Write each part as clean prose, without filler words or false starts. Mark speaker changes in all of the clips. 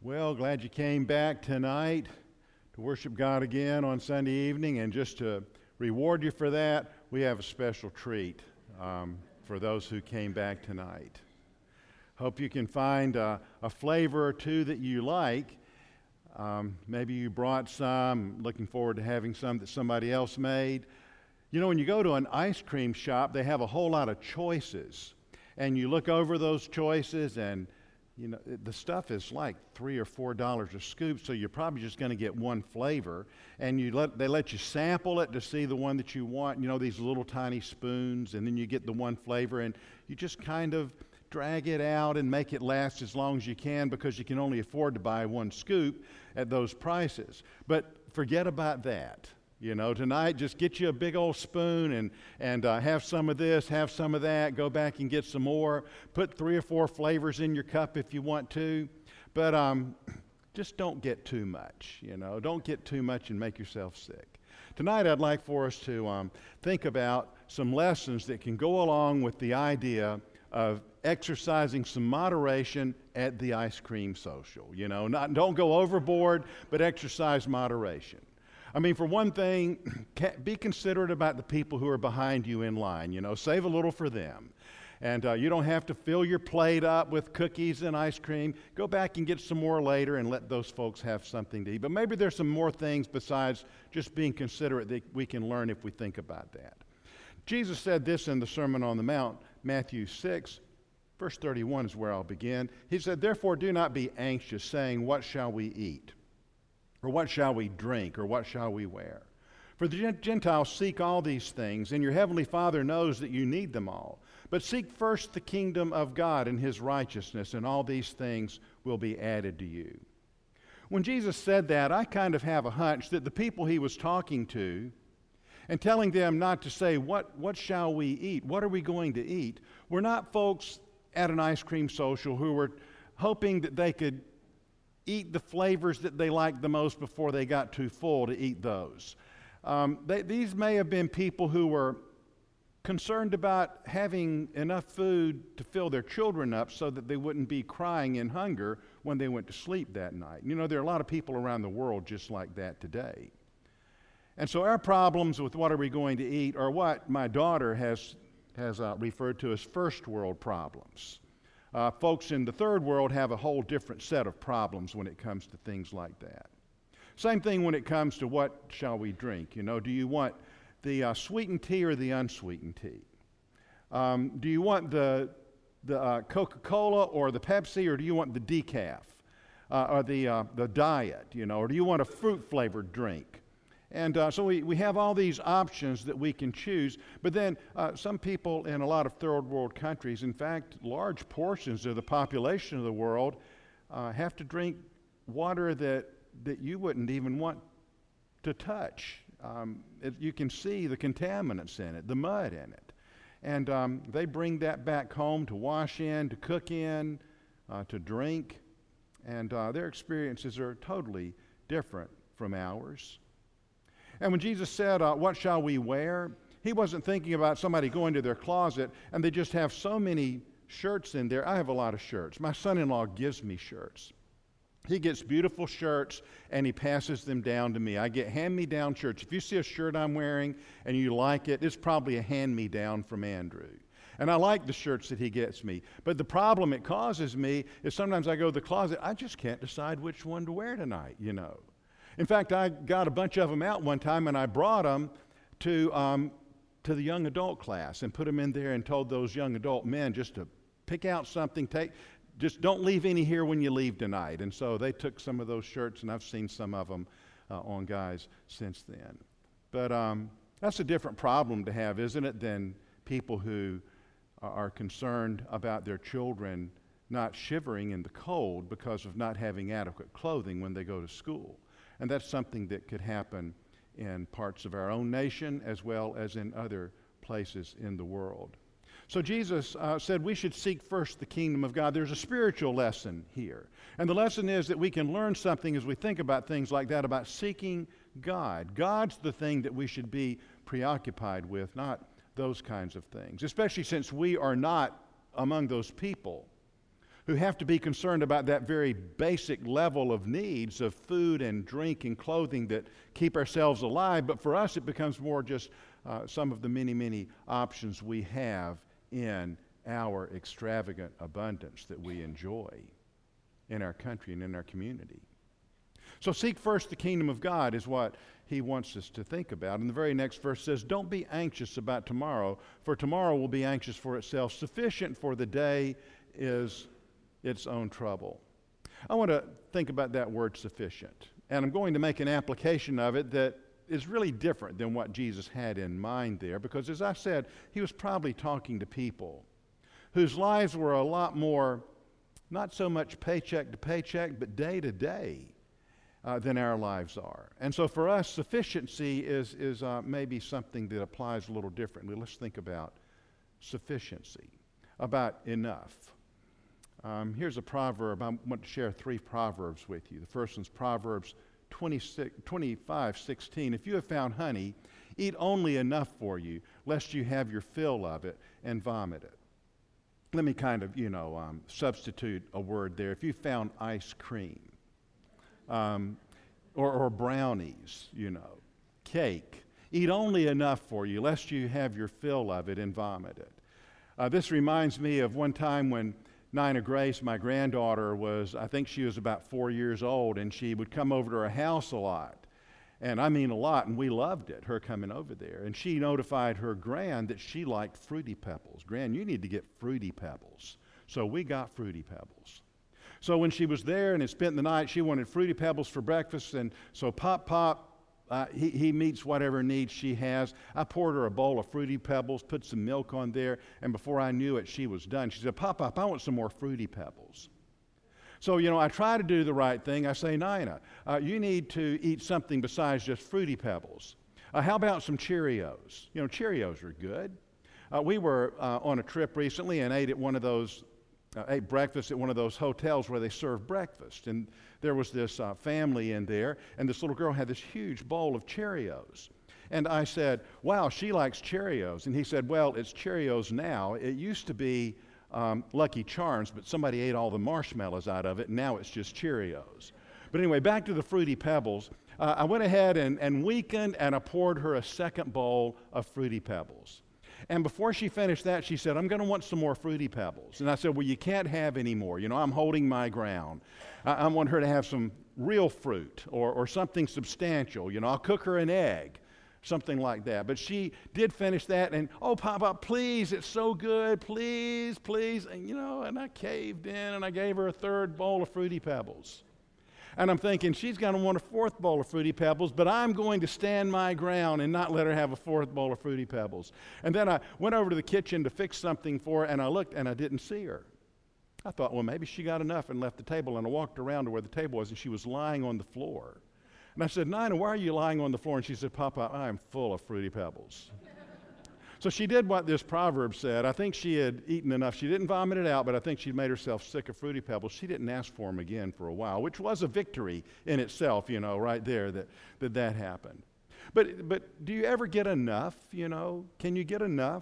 Speaker 1: Well, glad you came back tonight to worship God again on Sunday evening. And just to reward you for that, we have a special treat for those who came back tonight. Hope you can find a flavor or two that you like. Maybe you brought some. Looking forward to having some that somebody else made. You know, when you go to an ice cream shop, they have a whole lot of choices. And you look over those choices and you know, the stuff is like $3 or $4 a scoop, so you're probably just going to get one flavor. And they let you sample it to see the one that you want, you know, these little tiny spoons, and then you get the one flavor, and you just kind of drag it out and make it last as long as you can because you can only afford to buy one scoop at those prices. But forget about that. You know, tonight just get you a big old spoon and have some of this, have some of that, go back and get some more. Put 3 or 4 flavors in your cup if you want to. But just don't get too much, you know. Don't get too much and make yourself sick. Tonight I'd like for us to think about some lessons that can go along with the idea of exercising some moderation at the ice cream social. You know, don't go overboard, but exercise moderation. I mean, for one thing, be considerate about the people who are behind you in line. You know, save a little for them. And you don't have to fill your plate up with cookies and ice cream. Go back and get some more later and let those folks have something to eat. But maybe there's some more things besides just being considerate that we can learn if we think about that. Jesus said this in the Sermon on the Mount, Matthew 6, verse 31 is where I'll begin. He said, "Therefore do not be anxious, saying, 'What shall we eat?' Or what shall we drink? Or what shall we wear? For the Gentiles seek all these things, and your heavenly Father knows that you need them all. But seek first the kingdom of God and His righteousness, and all these things will be added to you." When Jesus said that, I kind of have a hunch that the people He was talking to and telling them not to say, what shall we eat? What are we going to eat? Were not folks at an ice cream social who were hoping that they could eat the flavors that they liked the most before they got too full to eat those. These may have been people who were concerned about having enough food to fill their children up so that they wouldn't be crying in hunger when they went to sleep that night. You know, there are a lot of people around the world just like that today. And so our problems with what are we going to eat are what my daughter has referred to as first world problems. Folks in the third world have a whole different set of problems when it comes to things like that. Same thing when it comes to what shall we drink. You know, do you want the sweetened tea or the unsweetened tea? Do you want the Coca-Cola or the Pepsi, or do you want the decaf or the diet? You know, or do you want a fruit-flavored drink? And so we have all these options that we can choose, but then some people in a lot of third world countries, in fact, large portions of the population of the world have to drink water that you wouldn't even want to touch. You can see the contaminants in it, the mud in it. And they bring that back home to wash in, to cook in, to drink, and their experiences are totally different from ours. And when Jesus said, what shall we wear? He wasn't thinking about somebody going to their closet and they just have so many shirts in there. I have a lot of shirts. My son-in-law gives me shirts. He gets beautiful shirts and he passes them down to me. I get hand-me-down shirts. If you see a shirt I'm wearing and you like it, it's probably a hand-me-down from Andrew. And I like the shirts that he gets me. But the problem it causes me is sometimes I go to the closet, I just can't decide which one to wear tonight, you know. In fact, I got a bunch of them out one time, and I brought them to the young adult class and put them in there and told those young adult men just to pick out something, just don't leave any here when you leave tonight. And so they took some of those shirts, and I've seen some of them on guys since then. But that's a different problem to have, isn't it, than people who are concerned about their children not shivering in the cold because of not having adequate clothing when they go to school. And that's something that could happen in parts of our own nation as well as in other places in the world. So Jesus said we should seek first the kingdom of God. There's a spiritual lesson here. And the lesson is that we can learn something as we think about things like that, about seeking God. God's the thing that we should be preoccupied with, not those kinds of things, especially since we are not among those people who have to be concerned about that very basic level of needs of food and drink and clothing that keep ourselves alive. But for us, it becomes more just some of the many, many options we have in our extravagant abundance that we enjoy in our country and in our community. So seek first the kingdom of God is what he wants us to think about. And the very next verse says, don't be anxious about tomorrow, for tomorrow will be anxious for itself. Sufficient for the day is its own trouble. I want to think about that word sufficient. And I'm going to make an application of it that is really different than what Jesus had in mind there. Because as I said, he was probably talking to people whose lives were a lot more, not so much paycheck to paycheck, but day to day than our lives are. And so for us, sufficiency is maybe something that applies a little differently. Let's think about sufficiency, about enough. Here's a proverb. I want to share 3 proverbs with you. The first one's Proverbs 25:16. If you have found honey, eat only enough for you, lest you have your fill of it and vomit it. Let me kind of, substitute a word there. If you found ice cream, or brownies, cake, eat only enough for you, lest you have your fill of it and vomit it. This reminds me of one time when Nina Grace, my granddaughter, I think she was about 4 years old, and she would come over to our house a lot. And I mean a lot, and we loved it, her coming over there. And she notified her Gran that she liked Fruity Pebbles. Gran, you need to get Fruity Pebbles. So we got Fruity Pebbles. So when she was there and had spent the night, she wanted Fruity Pebbles for breakfast, and so Pop, he meets whatever needs she has. I poured her a bowl of Fruity Pebbles, put some milk on there, and before I knew it, she was done. She said, Pop, I want some more Fruity Pebbles. So, I try to do the right thing. I say, Nina, you need to eat something besides just Fruity Pebbles. How about some Cheerios? Cheerios are good. We were on a trip recently and ate breakfast at one of those hotels where they serve breakfast. And there was this family in there, and this little girl had this huge bowl of Cheerios. And I said, wow, she likes Cheerios. And he said, well, it's Cheerios now. It used to be Lucky Charms, but somebody ate all the marshmallows out of it, and now it's just Cheerios. But anyway, back to the Fruity Pebbles. I went ahead and weakened, and I poured her a second bowl of Fruity Pebbles. And before she finished that, she said, I'm going to want some more Fruity Pebbles. And I said, well, you can't have any more. I'm holding my ground. I want her to have some real fruit or something substantial. I'll cook her an egg, something like that. But she did finish that, and, oh, Papa, please, it's so good, please, please. And, and I caved in, and I gave her a third bowl of Fruity Pebbles. And I'm thinking, she's going to want a fourth bowl of Fruity Pebbles, but I'm going to stand my ground and not let her have a fourth bowl of Fruity Pebbles. And then I went over to the kitchen to fix something for her, and I looked, and I didn't see her. I thought, well, maybe she got enough and left the table, and I walked around to where the table was, and she was lying on the floor. And I said, Nina, why are you lying on the floor? And she said, Papa, I am full of Fruity Pebbles. So she did what this proverb said. I think she had eaten enough. She didn't vomit it out, but I think she'd made herself sick of Fruity Pebbles. She didn't ask for them again for a while, which was a victory in itself, right there that happened. But do you ever get enough, Can you get enough?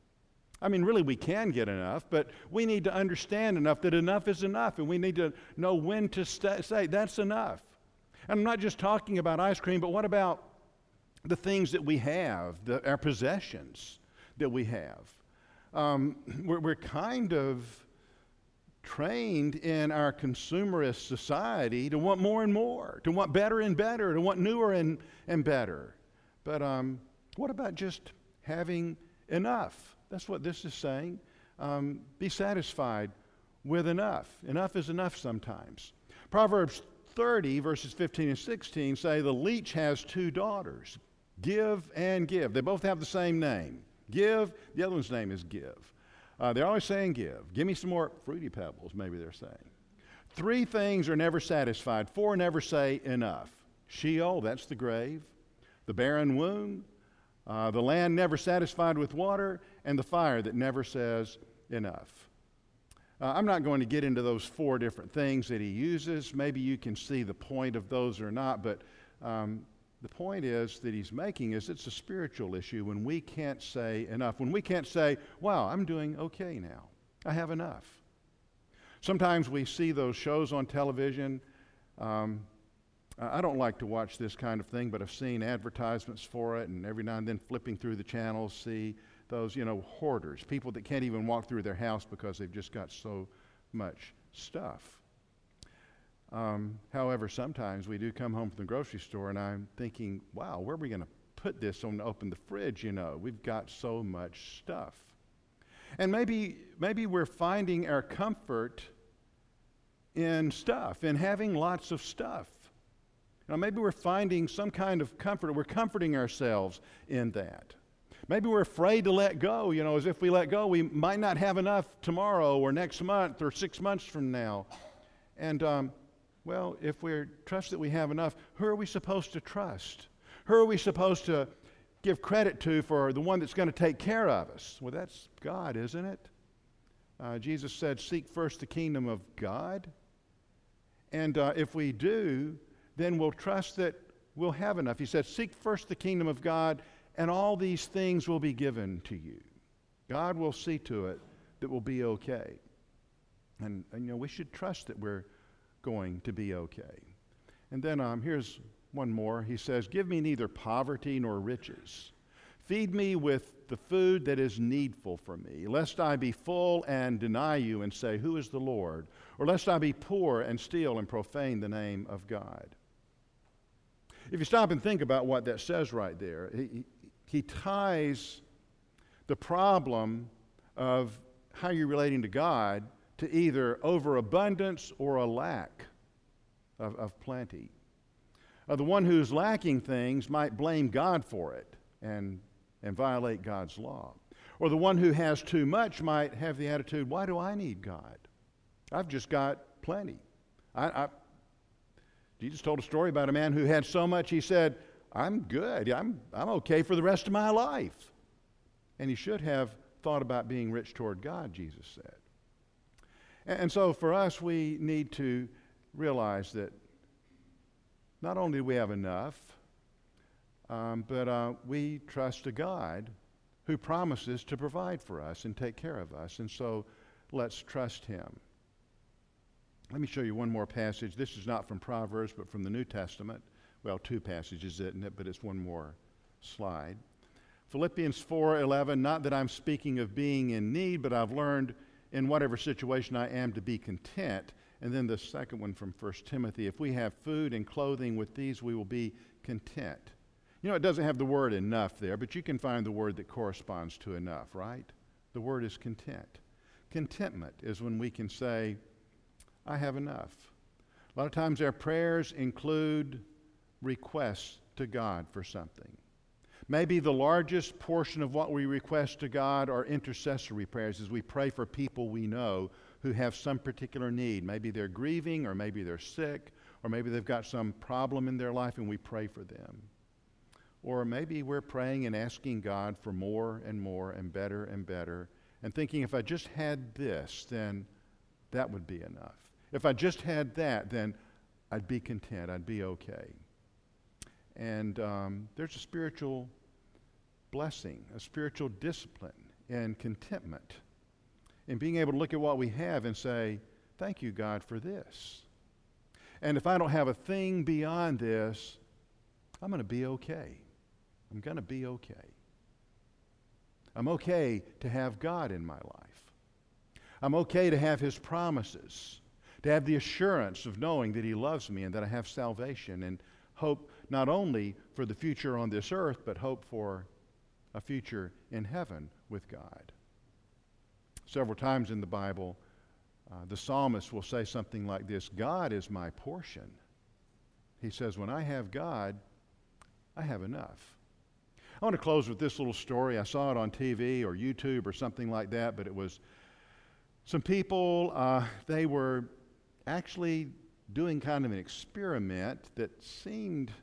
Speaker 1: I mean, really, we can get enough, but we need to understand enough that enough is enough, and we need to know when to say that's enough. And I'm not just talking about ice cream, but what about the things that we have, our possessions that we have? We're kind of trained in our consumerist society to want more and more, to want better and better, to want newer and better. But what about just having enough? That's what this is saying. Be satisfied with enough. Enough is enough sometimes. Proverbs 30, verses 15 and 16 say the leech has 2 daughters, Give and Give. They both have the same name. Give, the other one's name is Give. They're always saying give. Give me some more Fruity Pebbles, maybe they're saying. 3 things are never satisfied. 4 never say enough. Sheol, that's the grave. The barren womb. The land never satisfied with water. And the fire that never says enough. I'm not going to get into those 4 different things that he uses. Maybe you can see the point of those or not, but the point is that he's making is it's a spiritual issue when we can't say enough, when we can't say, wow, I'm doing okay now. I have enough. Sometimes we see those shows on television. I don't like to watch this kind of thing, but I've seen advertisements for it, and every now and then flipping through the channels, see those, hoarders, people that can't even walk through their house because they've just got so much stuff. However, sometimes we do come home from the grocery store, and I'm thinking, wow, where are we going to put this when we open the fridge? We've got so much stuff. And maybe we're finding our comfort in stuff, in having lots of stuff. Maybe we're finding some kind of comfort. We're comforting ourselves in that. Maybe we're afraid to let go. As if we let go, we might not have enough tomorrow or next month or 6 months from now. And, if we trust that we have enough, who are we supposed to trust? Who are we supposed to give credit to for the one that's going to take care of us? Well, that's God, isn't it? Jesus said, seek first the kingdom of God. And if we do, then we'll trust that we'll have enough. He said, seek first the kingdom of God, and all these things will be given to you. God will see to it that we'll be okay. And we should trust that we're going to be okay. And then here's one more. He says, give me neither poverty nor riches. Feed me with the food that is needful for me, lest I be full and deny you and say, who is the Lord? Or lest I be poor and steal and profane the name of God. If you stop and think about what that says right there, he ties the problem of how you're relating to God to either overabundance or a lack of plenty. The one who's lacking things might blame God for it and violate God's law. Or the one who has too much might have the attitude, why do I need God? I've just got plenty. Jesus told a story about a man who had so much, he said, I'm good. I'm okay for the rest of my life. And he should have thought about being rich toward God, Jesus said. And so for us, we need to realize that not only do we have enough, but we trust a God who promises to provide for us and take care of us. And so let's trust him. Let me show you one more passage. This is not from Proverbs, but from the New Testament. Well, two passages, isn't it? But it's one more slide. Philippians 4:11, not that I'm speaking of being in need, but I've learned in whatever situation I am to be content. And then the second one from 1 Timothy, if we have food and clothing, with these we will be content. It doesn't have the word enough there, but you can find the word that corresponds to enough, right? The word is content. Contentment is when we can say, I have enough. A lot of times our prayers include requests to God for something. Maybe the largest portion of what we request to God are intercessory prayers as we pray for people we know who have some particular need. Maybe they're grieving, or maybe they're sick, or maybe they've got some problem in their life and we pray for them. Or maybe we're praying and asking God for more and more and better and thinking if I just had this, then that would be enough. If I just had that, then I'd be content. I'd be okay. And there's a spiritual blessing, a spiritual discipline and contentment in being able to look at what we have and say, thank you, God, for this. And if I don't have a thing beyond this, I'm going to be okay. I'm going to be okay. I'm okay to have God in my life. I'm okay to have his promises, to have the assurance of knowing that he loves me and that I have salvation and hope not only for the future on this earth, but hope for a future in heaven with God. Several times in the Bible, the psalmist will say something like this, God is my portion. He says, when I have God, I have enough. I want to close with this little story. I saw it on TV or YouTube or something like that, but it was some people, they were actually doing kind of an experiment that seemed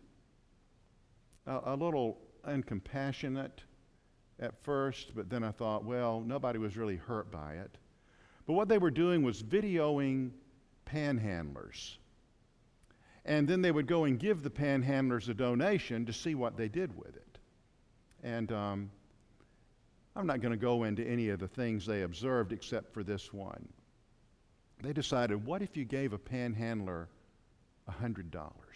Speaker 1: a little uncompassionate at first, but then I thought, well, nobody was really hurt by it. But what they were doing was videoing panhandlers. And then they would go and give the panhandlers a donation to see what they did with it. And I'm not going to go into any of the things they observed except for this one. they decided, what if you gave a panhandler $100?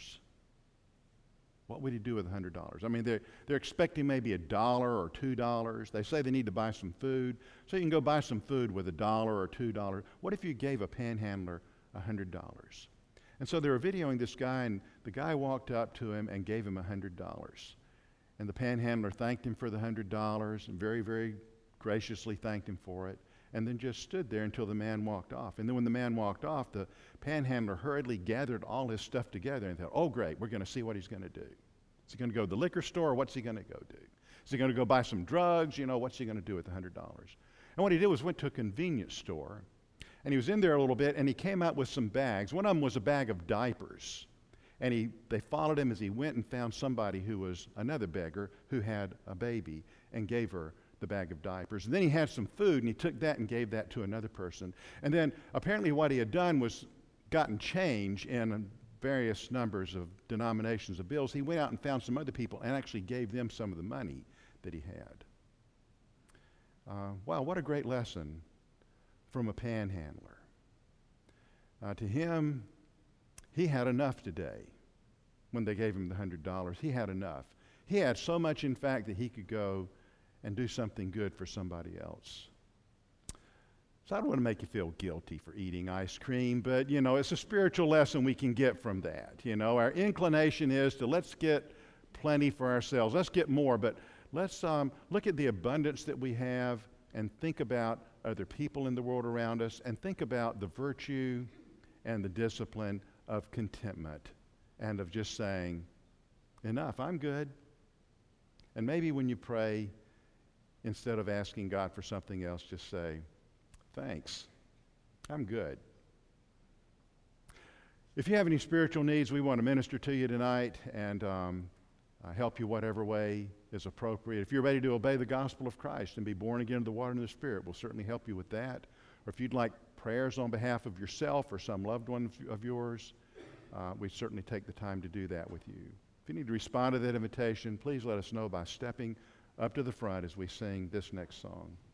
Speaker 1: What would he do with $100? I mean, they're expecting maybe $1 or $2. They say they need to buy some food, so you can go buy some food with $1 or $2. What if you gave a panhandler $100? And so they were videoing this guy, and the guy walked up to him and gave him $100. And the panhandler thanked him for the $100 and very, very graciously thanked him for it, and then just stood there until the man walked off. And then when the man walked off, the panhandler hurriedly gathered all his stuff together and thought, oh, great, we're going to see what he's going to do. Is he going to go to the liquor store, or what's he going to go do? Is he going to go buy some drugs? What's he going to do with the $100? And what he did was went to a convenience store, and he was in there a little bit, and he came out with some bags. One of them was a bag of diapers. And they followed him as he went and found somebody who was another beggar who had a baby and gave her the bag of diapers. And then he had some food, and he took that and gave that to another person. And then apparently what he had done was gotten change in various numbers of denominations of bills. He went out and found some other people and actually gave them some of the money that he had. Wow, what a great lesson from a panhandler. To him, he had enough today. When they gave him the $100, he had enough. He had so much, in fact, that he could go and do something good for somebody else. So I don't want to make you feel guilty for eating ice cream, but, it's a spiritual lesson we can get from that. Our inclination is to let's get plenty for ourselves. Let's get more, but let's look at the abundance that we have and think about other people in the world around us and think about the virtue and the discipline of contentment and of just saying, enough, I'm good. And maybe when you pray, instead of asking God for something else, just say, thanks, I'm good. If you have any spiritual needs, we want to minister to you tonight and help you whatever way is appropriate. If you're ready to obey the gospel of Christ and be born again of the water and the Spirit, we'll certainly help you with that. Or if you'd like prayers on behalf of yourself or some loved one of yours, we certainly take the time to do that with you. If you need to respond to that invitation, please let us know by stepping up to the front as we sing this next song.